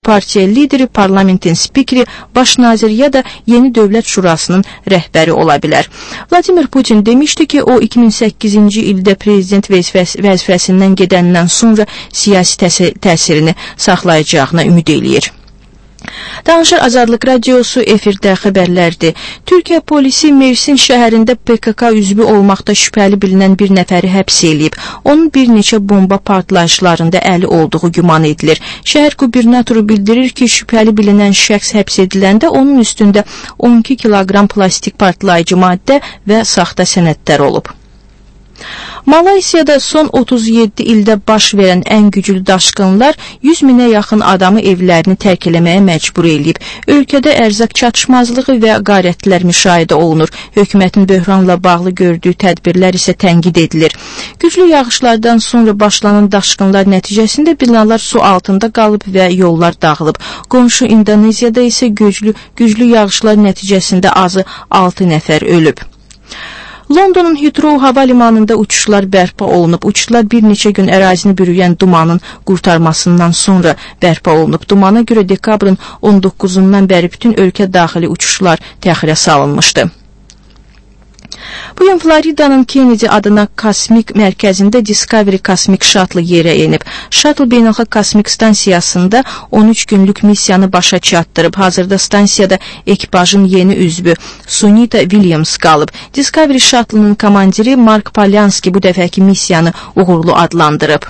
partiya lideri, parlamentin spikeri, baş nazir ya da yeni dövlət şurasının rəhbəri ola bilər. Vladimir Putin demişdi ki, o 2008-ci ildə prezident vəzifəsindən gedəndən sonra siyasi təsirini saxlayacağına ümid eləyir. Danışır Azadlıq Radiosu, efirdə xəbərlərdir. Türkiyə polisi Mersin şəhərində PKK üzvü olmaqda şübhəli bilinən bir nəfəri həbs eləyib. Onun bir neçə bomba partlayışlarında əli olduğu güman edilir. Şəhər qubernatoru bildirir ki, şübhəli bilinən şəxs həbs ediləndə onun üstündə 12 kiloqram plastik partlayıcı maddə və saxta sənədlər olub. Malaysiyada son 37 ildə baş verən ən güclü daşqınlar 100 minə yaxın adamı evlərini tərk eləməyə məcbur eləyib. Ölkədə ərzaq çatışmazlığı və qarətlər müşahidə olunur. Hökumətin böhranla bağlı gördüyü tədbirlər isə tənqid edilir. Güclü yağışlardan sonra başlanan daşqınlar nəticəsində binalar su altında qalıb və yollar dağılıb. Qonşu İndoneziyada isə güclü yağışlar nəticəsində azı 6 nəfər ölüb. Londonun Heathrow hava limanında uçuşlar bərpa olunub. Uçuşlar bir neçə gün ərazini bürüyən dumanın qurtarmasından sonra bərpa olunub. Dumana görə dekabrın 19-undan bəri bütün ölkə daxili uçuşlar təxirə salınmışdı. Bugün Floridanın Kennedy adına kosmik mərkəzində Discovery kosmik şatlı yerə enib. Şatl beynəlxalq kosmik stansiyasında 13 günlük missiyanı başa çatdırıb. Hazırda stansiyada ekipajın yeni üzvü Sunita Williams qalıb. Discovery şatlının komandiri Mark Polyanski bu dəfəki missiyanı uğurlu adlandırıb.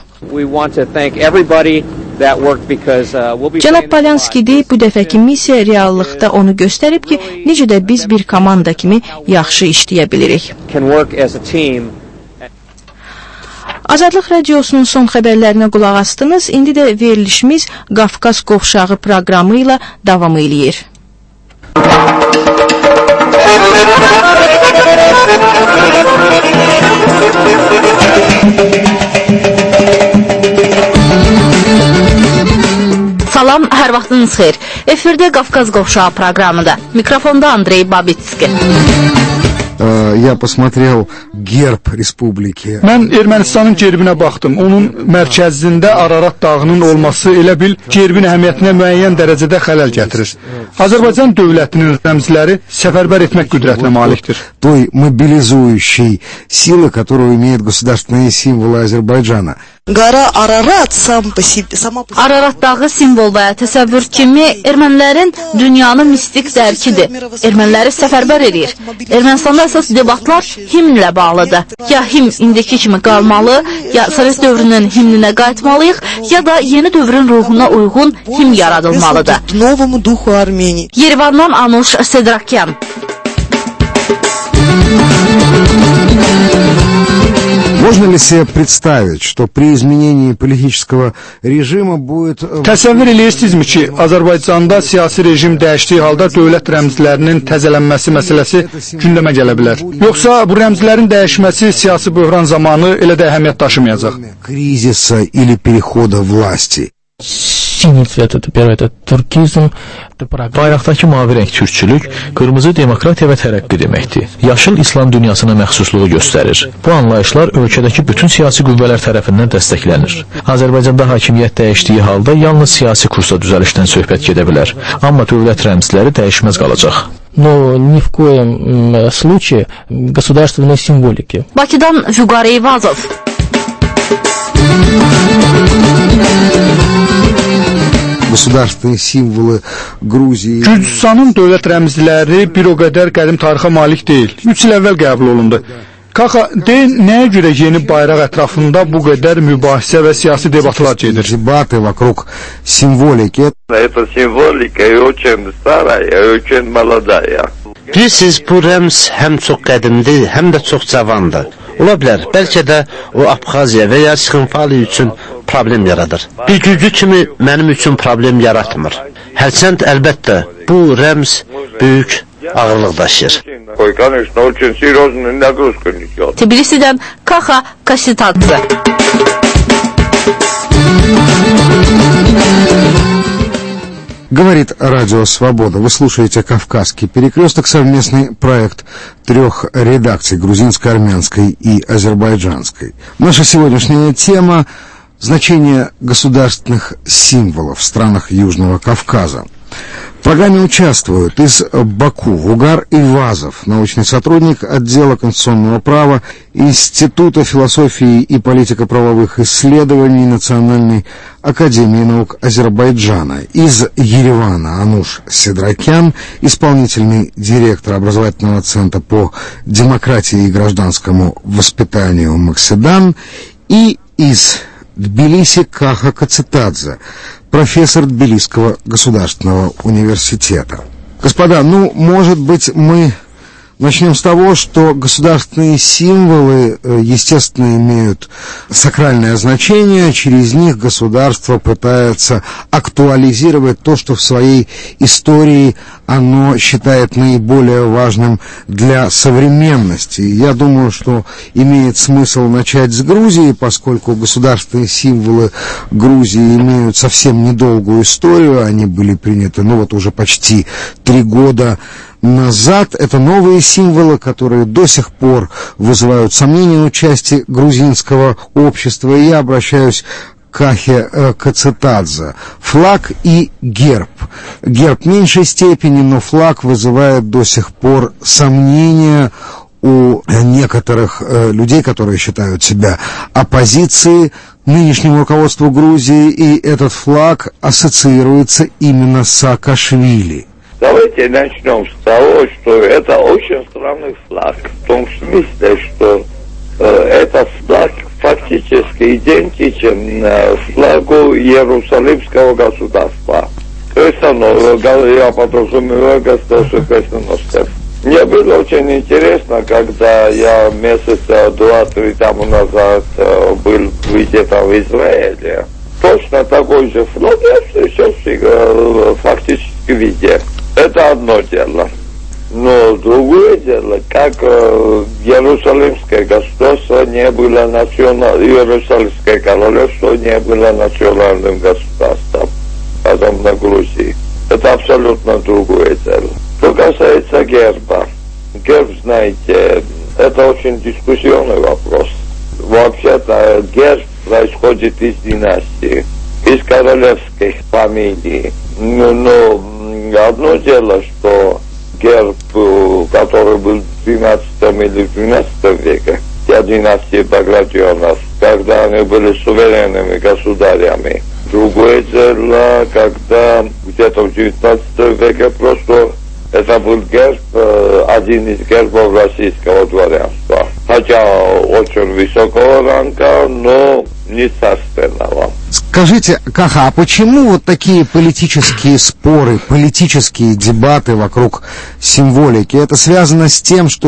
Cənab Polyanski deyib, bu dəfəki missiya reallıqda onu göstərib ki, necə də biz bir komanda kimi yaxşı işləyə bilirik. Azadlıq Radiosunun son xəbərlərinə qulaq astınız. İndi də verilişimiz Qafqaz Qovşağı proqramı ilə davam eləyir. Salam, hər vaxtınız xeyir. Efirdə Qafqaz Qovşağı proqramıda. Mikrofonda Andrey Babitski. Я посмотрел герб республики. Mən Ermənistanın gerbinə baxdım. Onun mərkəzində Ararat dağının olması elə bil gerbin əhəmiyyətinə müəyyən dərəcədə xələl gətirir. Azərbaycan dövlətinin rəmzləri səfərbər etmək qüdrətinə malikdir. Той мобилизующей силы, которую имеют государственные символы Азербайджана. Qara Ararat sама Ararat dağı simvol və təsəvvür kimi ermənilərin dünyanın mistik dərkidir. Erməniləri səfərbər edir. Ermənistanda əsas debatlar himnlə bağlıdır. Ya himn indiki kimi qalmalı, ya Sovet dövrünün himninə qayıtmalıyıq, ya da yeni dövrün ruhuna uyğun himn yaradılmalıdır. Yerevandan Anush Sedrakyan. Можно ли себе представить, что при изменении политического режима будет... Təsəvvür eləyirsinizmi ki, Azərbaycanda siyasi rejim dəyişdiyi halda dövlət rəmzlərinin təzələnməsi məsələsi gündəmə gələ bilər? Yoxsa bu rəmzlərin dəyişməsi siyasi böhran zamanı elə də əhəmiyyət daşımayacaq? Кризиса или перехода власти. Синий цвет — это первое, это туркизм. Bayraqdakı mavi rəng türkçülük, qırmızı demokratiya və tərəqqi deməkdir. Yaşıl İslam dünyasına məxsusluğu göstərir. Bu anlayışlar ölkədəki bütün siyasi qüvvələr tərəfindən dəstəklənir. Azərbaycanda hakimiyyət dəyişdiyi halda yalnız siyasi kursda düzəlişdən söhbət gedə bilər. Amma dövlət rəmzləri dəyişməz qalacaq. Но ни в коем случае государственной символики. Bakıdan Vüqar Eyvazov. Государственные символы Грузии. Gürcüstanın dövlət rəmzləri bir o qədər qədim tarixə malik deyil. 3 il əvvəl qəbul olundu. Kaxa, deyin, nəyə görə yeni bayraq ətrafında bu qədər mübahisə və siyasi debatlar gedir? Debаты вокруг символики. Это символика и очень старая, и очень молодая. Bilirsiniz, bu rəmz həm çox qədimdir, həm də çox cavandır. Ola bilər, bəlkə də o Abxaziya və ya Şıxınfali üçün problem yaradır. Bir gürcü kimi mənim üçün problem yaratmır. Hərçənd əlbəttə bu rəmz böyük ağırlıq daşıyır. Tbilisi'dən Kaxa Kasitadze. Говорит Радио Свобода. Вы слушаете «Кавказский перекресток», совместный проект 3 редакций — грузинской, армянской и азербайджанской. Наша сегодняшняя тема значение государственных символов в странах Южного Кавказа. В программе участвуют из Баку Вугар Ивазов, научный сотрудник отдела конституционного права Института философии и политико-правовых исследований Национальной академии наук Азербайджана, из Еревана Ануш Седракян, исполнительный директор образовательного центра по демократии и гражданскому воспитанию Макседан, и из Тбилиси Каха Кацетадзе, профессор Тбилисского государственного университета. Господа, может быть, мы начнем с того, что государственные символы, естественно, имеют сакральное значение. Через них государство пытается актуализировать то, что в своей истории оно считает наиболее важным для современности. Я думаю, что имеет смысл начать с Грузии, поскольку государственные символы Грузии имеют совсем недолгую историю. Они были приняты, уже почти 3 года назад. Это новые символы, которые до сих пор вызывают сомнения у части грузинского общества. И я обращаюсь к Кахе Кацетадзе. Флаг и герб. Герб в меньшей степени, но флаг вызывает до сих пор сомнения у некоторых людей, которые считают себя оппозицией нынешнему руководству Грузии, и этот флаг ассоциируется именно с Саакашвили. Давайте начнем с того, что это очень странный флаг, в том смысле, что этот флаг фактически идентичен флагу Иерусалимского государства. То есть я подразумеваю государство крестоносцев. Мне было очень интересно, когда я месяца 2-3 тому назад был где-то в Израиле. Точно такой же флаг я встречал фактически везде. Это одно дело. Но другое дело, как Иерусалимское государство не было Иерусалимское королевство не было национальным государством, потом на Грузии. Это абсолютно другое дело. Что касается герба. Герб, знаете, это очень дискуссионный вопрос. Вообще-то герб происходит из династии, из королевских фамилий. Но одно дело, что герб, который был в 13 или 12 веке, те династии Багратионов, когда они были суверенными государями. Другое дело, когда где-то в 19 веке просто это был герб, один из гербов российского дворянства. Хотя очень высокого ранга, но не царственного. Скажите, Каха, а почему вот такие политические споры, политические дебаты вокруг символики? Это связано с тем, что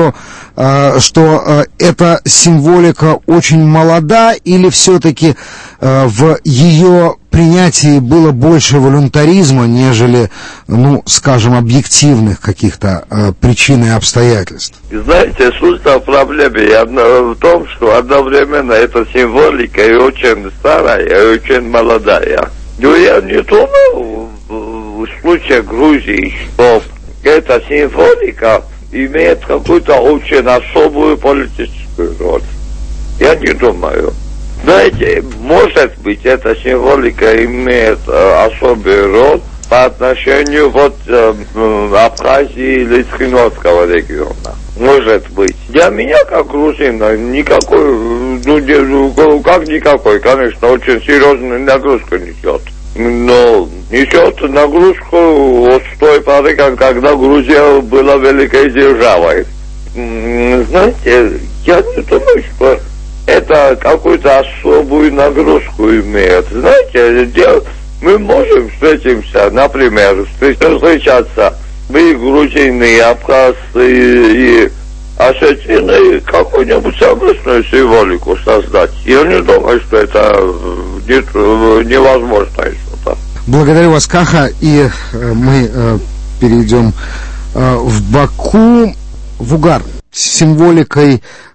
эта символика очень молода, или все-таки в ее принятии было больше волюнтаризма, нежели, скажем, объективных каких-то причин и обстоятельств? Знаете, суть в проблеме в том, что одновременно эта символика и очень старая, и очень молодая. Но я не думаю в случае Грузии, что эта символика имеет какую-то очень особую политическую роль. Я не думаю. Знаете, может быть, эта символика имеет особую роль по отношению Абхазии или Триногорского региона. Может быть. Для меня, как грузина, никакой, конечно, очень серьезную нагрузку несет. Но несет нагрузку вот с той поры, когда Грузия была великой державой. Знаете, я не думаю, что это какую-то особую нагрузку имеет. Знаете, мы можем встретиться, например, встречаться, мы грузины, абхазцы и осетины, какую-нибудь совместную символику создать. Я не думаю, что это невозможно что-то. Благодарю вас, Каха, и мы перейдем в Баку. Вугар. С символикой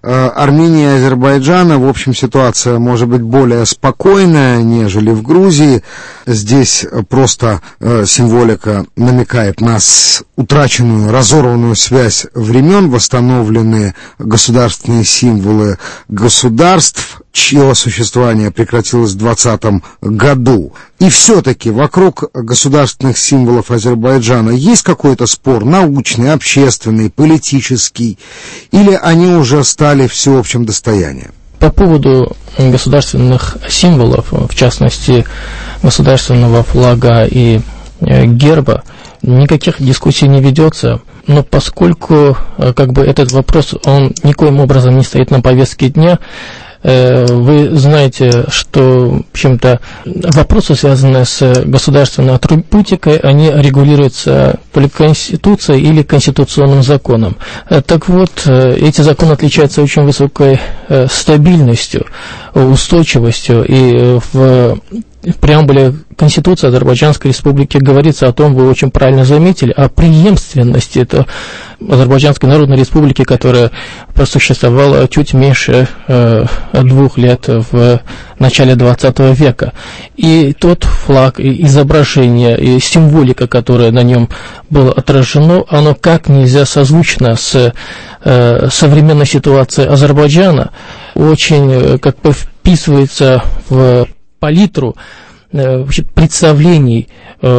Армении и Азербайджана, в общем, ситуация может быть более спокойная, нежели в Грузии. Здесь просто символика намекает на утраченную, разорванную связь времен, восстановленные государственные символы государств, чье существование прекратилось в 2020 году. И все-таки вокруг государственных символов Азербайджана есть какой-то спор, научный, общественный, политический, или они уже стали всеобщим достоянием? По поводу государственных символов, в частности, государственного флага и герба, никаких дискуссий не ведется. Но поскольку этот вопрос, он никоим образом не стоит на повестке дня, вы знаете, что, в общем-то, вопросы, связанные с государственной атрибутикой, они регулируются то ли Конституцией или конституционным законом. Так вот, эти законы отличаются очень высокой стабильностью, устойчивостью, и в преамбуле Конституции Азербайджанской Республики говорится о том, вы очень правильно заметили, о преемственности это Азербайджанской Народной Республики, которая просуществовала чуть меньше 2 лет в начале 20 века. И тот флаг, и изображение, и символика, которая на нем было отражено, оно как нельзя созвучно с современной ситуацией Азербайджана, очень вписывается в палитру представлений,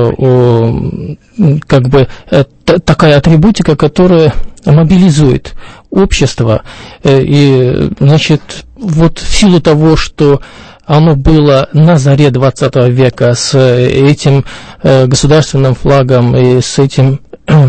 такая атрибутика, которая мобилизует общество. И, значит, вот в силу того, что оно было на заре 20 века с этим государственным флагом и с этим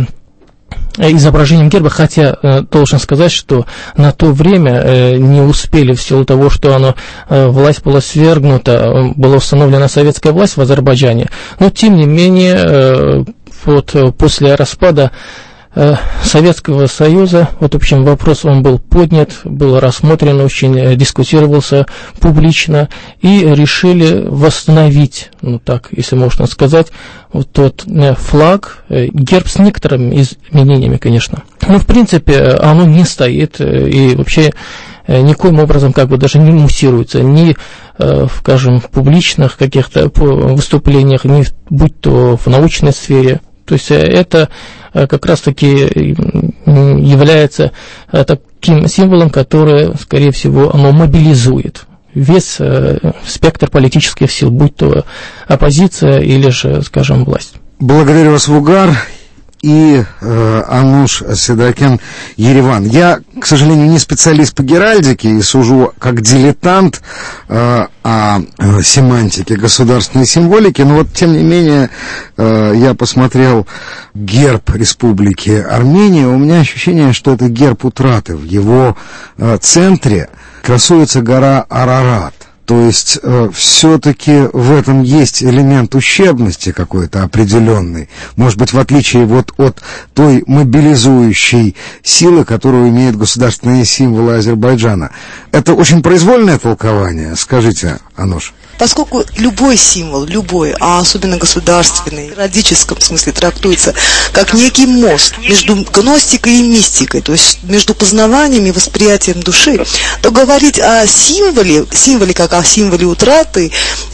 изображением герба, хотя должен сказать, что на то время не успели, в силу того, что власть была свергнута, была установлена советская власть в Азербайджане, но тем не менее после распада Советского Союза, в общем, вопрос он был поднят, был рассмотрен, очень дискутировался публично, и решили восстановить, если можно сказать, вот тот флаг, герб с некоторыми изменениями, конечно. Но, в принципе, оно не стоит, и вообще никоим образом даже не муссируется, ни в публичных каких-то выступлениях, ни будь то в научной сфере. То есть это как раз-таки является таким символом, который, скорее всего, оно мобилизует весь спектр политических сил, будь то оппозиция или же, скажем, власть. Благодарю вас, Вугар. И Ануш Седокян, Ереван. Я, к сожалению, не специалист по геральдике и сужу как дилетант о семантике государственной символики, но тем не менее, я посмотрел герб Республики Армения, у меня ощущение, что это герб утраты. В его центре красуется гора Арарат. То есть все-таки в этом есть элемент ущербности какой-то определенный. Может быть, в отличие от той мобилизующей силы, которую имеют государственные символы Азербайджана. Это очень произвольное толкование, скажите, Ануш. Поскольку любой символ, а особенно государственный, в радическом смысле трактуется как некий мост между гностикой и мистикой, то есть между познаванием и восприятием души, то говорить о символе как о символе утраты,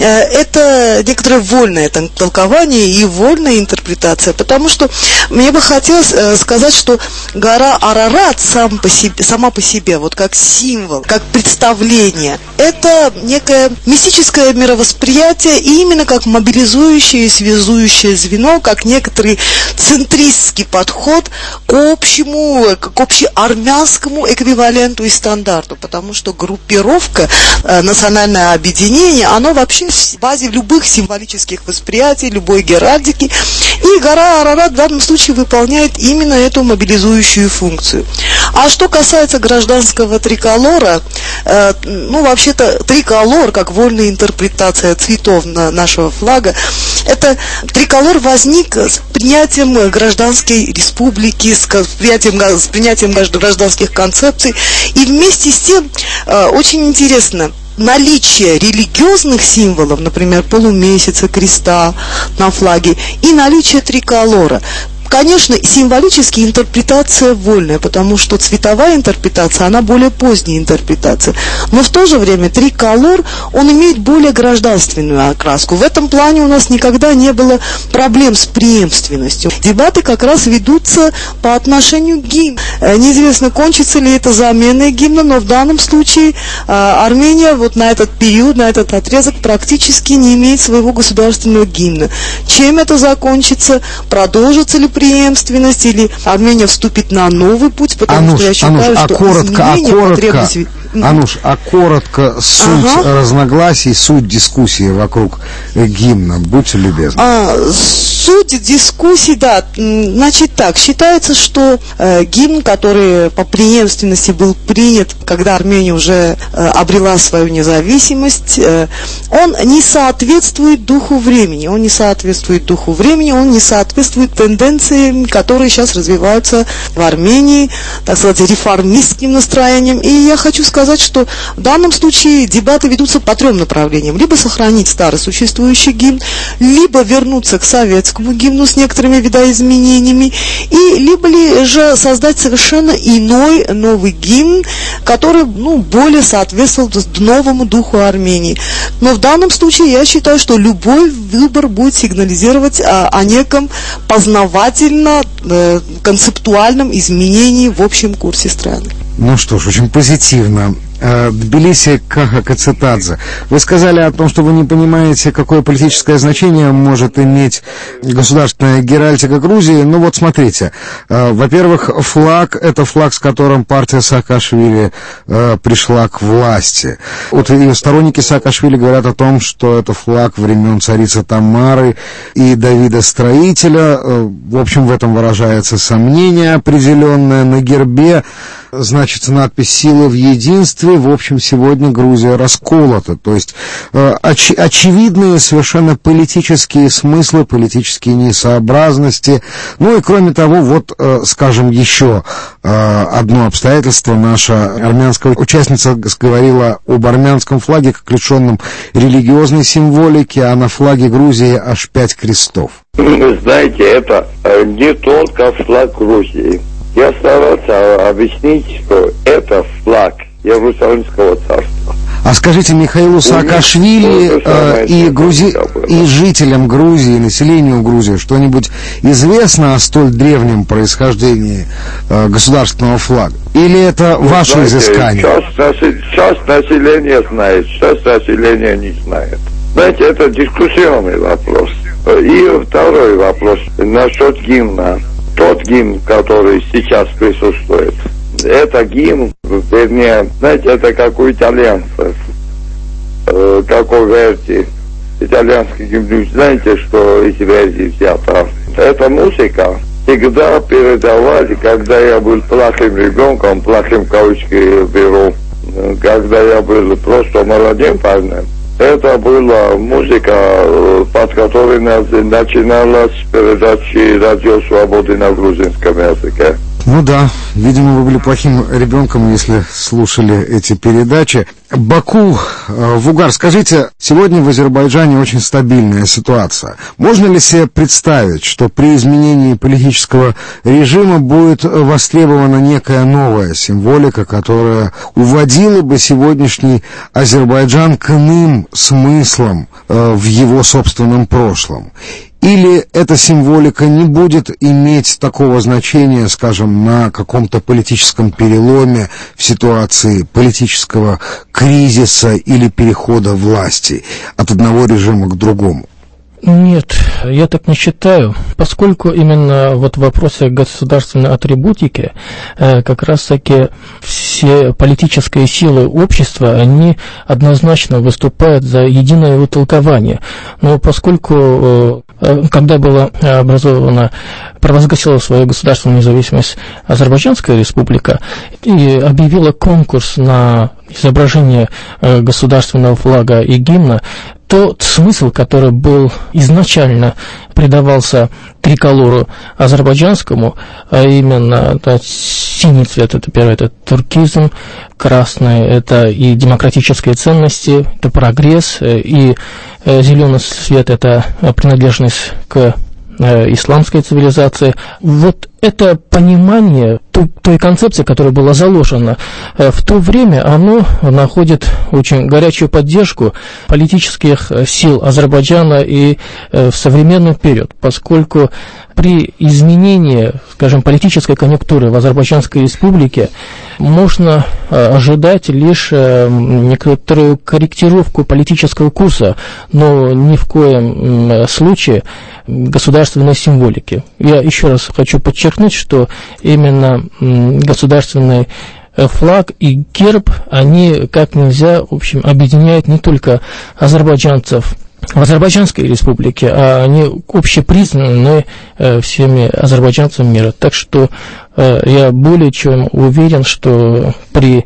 это некоторое вольное толкование и вольная интерпретация, потому что мне бы хотелось сказать, что гора Арарат сама по себе, как символ, как представление, это некое мистическое мировосприятие, и именно как мобилизующее и связующее звено, как некоторый центристский подход к общеармянскому эквиваленту и стандарту, потому что группировка, национальное объединение, оно вообще в базе любых символических восприятий, любой геральдики, и гора Арарат в данном случае выполняет именно эту мобилизующую функцию. А что касается гражданского триколора, вообще-то триколор, как вольная интерпретация цветов нашего флага, это триколор возник с принятием гражданской республики, с принятием гражданских концепций, и вместе с тем очень интересно, наличие религиозных символов, например, полумесяца, креста на флаге, и наличие триколора. Конечно, символически интерпретация вольная, потому что цветовая интерпретация, она более поздняя интерпретация. Но в то же время триколор, он имеет более гражданственную окраску. В этом плане у нас никогда не было проблем с преемственностью. Дебаты как раз ведутся по отношению к гимну. Неизвестно, кончится ли это заменой гимна, но в данном случае Армения вот на этот период, на этот отрезок практически не имеет своего государственного гимна. Чем это закончится? Продолжится ли преемственность, или Армения вступит на новый путь? Потому что я считаю, что коротко суть разногласий, суть дискуссии вокруг гимна. Будьте любезны. Суть дискуссий, да. Значит так, считается, что гимн, который по преемственности был принят, когда Армения уже обрела свою независимость, он не соответствует духу времени. Он не соответствует тенденциям, которые сейчас развиваются в Армении, так сказать, реформистским настроением. И я хочу сказать, что в данном случае дебаты ведутся по трем направлениям. Либо сохранить старый существующий гимн, либо вернуться к советскому гимну с некоторыми видоизменениями, и либо же создать совершенно иной новый гимн, который более соответствовал новому духу Армении. Но в данном случае я считаю, что любой выбор будет сигнализировать о неком познавательно-концептуальном изменении в общем курсе страны. Ну что ж, очень позитивно. Тбилиси Кахакацитадзе. Вы сказали о том, что вы не понимаете, какое политическое значение может иметь государственная геральдика Грузии. Ну вот смотрите, во-первых, флаг — это флаг, с которым партия Саакашвили пришла к власти. Вот и сторонники Саакашвили говорят о том, что это флаг времен царицы Тамары и Давида Строителя. В общем, в этом выражается сомнение определенное. На гербе значится надпись «Сила в единстве». В общем, сегодня Грузия расколота. То есть очевидные совершенно политические смыслы, политические несообразности. Ну и кроме того, вот, скажем, еще одно обстоятельство. Наша армянская участница говорила об армянском флаге как лишенном религиозной символики, а на флаге Грузии аж 5 крестов. Вы знаете, это не только флаг Грузии. Я старался объяснить, что это флаг Иерусалимского царства. А скажите, Михаилу Саакашвили и жителям Грузии, населению Грузии, что-нибудь известно о столь древнем происхождении государственного флага? Или это ваше изыскание? Часть населения знает, часть населения не знает. Знаете, это дискуссионный вопрос. И второй вопрос насчет гимна. Тот гимн, который сейчас присутствует, это гимн, вернее, знаете, это как у итальянцев, как у Верди. Итальянский гимн, знаете, что из Верди взято? Эта музыка всегда передавали, когда я был плохим ребенком, плохим кавычки беру, когда я был просто молодым парнем. Это была музыка, под которой начиналась передача «Радио Свободы» на грузинском языке. Ну да, видимо, вы были плохим ребенком, если слушали эти передачи. Баку, Вугар, скажите, сегодня в Азербайджане очень стабильная ситуация. Можно ли себе представить, что при изменении политического режима будет востребована некая новая символика, которая уводила бы сегодняшний Азербайджан к иным смыслам в его собственном прошлом? Или эта символика не будет иметь такого значения, скажем, на каком-то политическом переломе в ситуации политического кризиса или перехода власти от одного режима к другому? Нет, я так не считаю, поскольку именно вот в вопросе государственной атрибутики как раз-таки все политические силы общества, они однозначно выступают за единое его толкование. Но поскольку, когда была провозгласила свою государственную независимость Азербайджанская республика и объявила конкурс на изображение государственного флага и гимна, тот смысл, который был изначально придавался триколору азербайджанскому, а именно синий цвет — это первое, это туркизм, красный — это и демократические ценности, это прогресс, и зеленый цвет — это принадлежность к исламской цивилизации. Вот это понимание той концепции, которая была заложена в то время, оно находит очень горячую поддержку политических сил Азербайджана и в современный период, поскольку при изменении, скажем, политической конъюнктуры в Азербайджанской республике можно ожидать лишь некоторую корректировку политического курса, но ни в коем случае государственной символики. Я еще раз хочу подчеркнуть, что именно государственный флаг и герб, они как нельзя, в общем, объединяют не только азербайджанцев в Азербайджанской республике, а они общепризнаны всеми азербайджанцами мира. Так что я более чем уверен, что при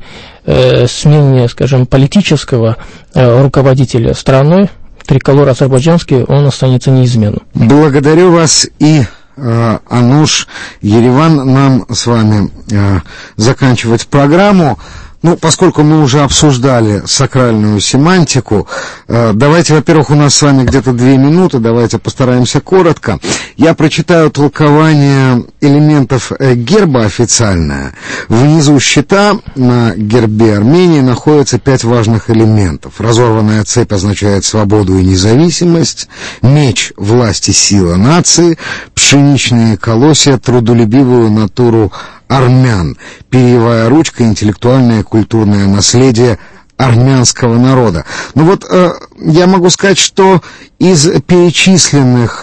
смене, скажем, политического руководителя страной, триколор азербайджанский, он останется неизменным. Благодарю вас и Ануш Ереван, нам с вами заканчивать программу. Ну, поскольку мы уже обсуждали сакральную семантику, давайте, во-первых, у нас с вами где-то 2 минуты, давайте постараемся коротко. Я прочитаю толкование элементов герба официальное. Внизу щита на гербе Армении находится 5 важных элементов. Разорванная цепь означает свободу и независимость, меч — власть и сила нации, пшеничные колосья — трудолюбивую натуру армян, перьевая ручка — интеллектуальное и культурное наследие армянского народа. Ну вот я могу сказать, что из перечисленных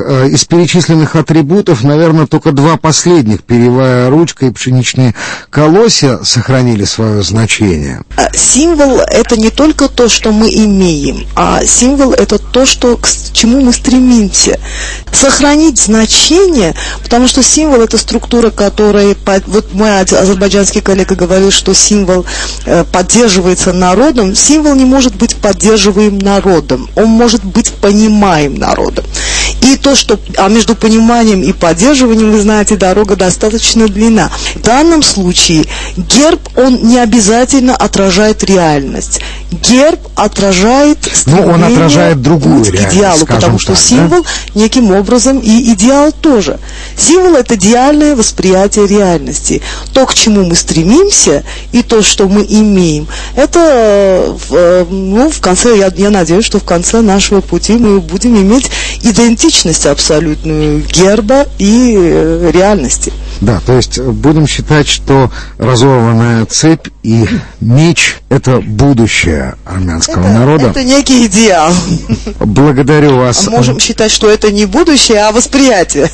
атрибутов, наверное, только 2 последних, перьевая ручка и пшеничные колосья, сохранили свое значение. Символ — это не только то, что мы имеем, а символ — это то, к чему мы стремимся. Сохранить значение, потому что символ — это структура, которая... Вот мой азербайджанский коллега говорил, что символ поддерживается народом. Символ не может быть поддерживаем народом, он может быть понимаем народом. И то, что между пониманием и поддерживанием, вы знаете, дорога достаточно длинна. В данном случае герб, он не обязательно отражает реальность. Герб отражает стремление, он отражает другую реальность, к идеалу, потому что символ неким образом и идеал тоже. Символ — это идеальное восприятие реальности. То, к чему мы стремимся, и то, что мы имеем, это, в конце, я надеюсь, что в конце нашего пути мы будем иметь идентичность абсолютную герба и реальности. Да, то есть будем считать, что разорванная цепь и меч — это будущее армянского народа. Это некий идеал. Благодарю вас. Можем считать, что это не будущее, а восприятие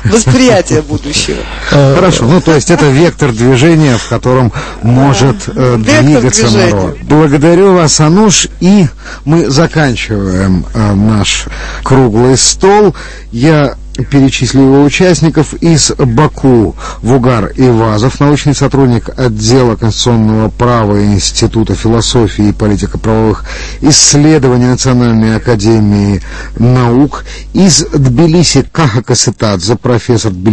будущего. Хорошо, ну то есть это вектор движения, в котором может двигаться народ. Благодарю вас, Ануш, и мы заканчиваем наш круглый стол. Я перечислю его участников. Из Баку Вугар Ивазов, научный сотрудник отдела конституционного права Института философии и политико-правовых исследований Национальной академии наук. Из Тбилиси Каха Касетадзе, профессор Тбилиси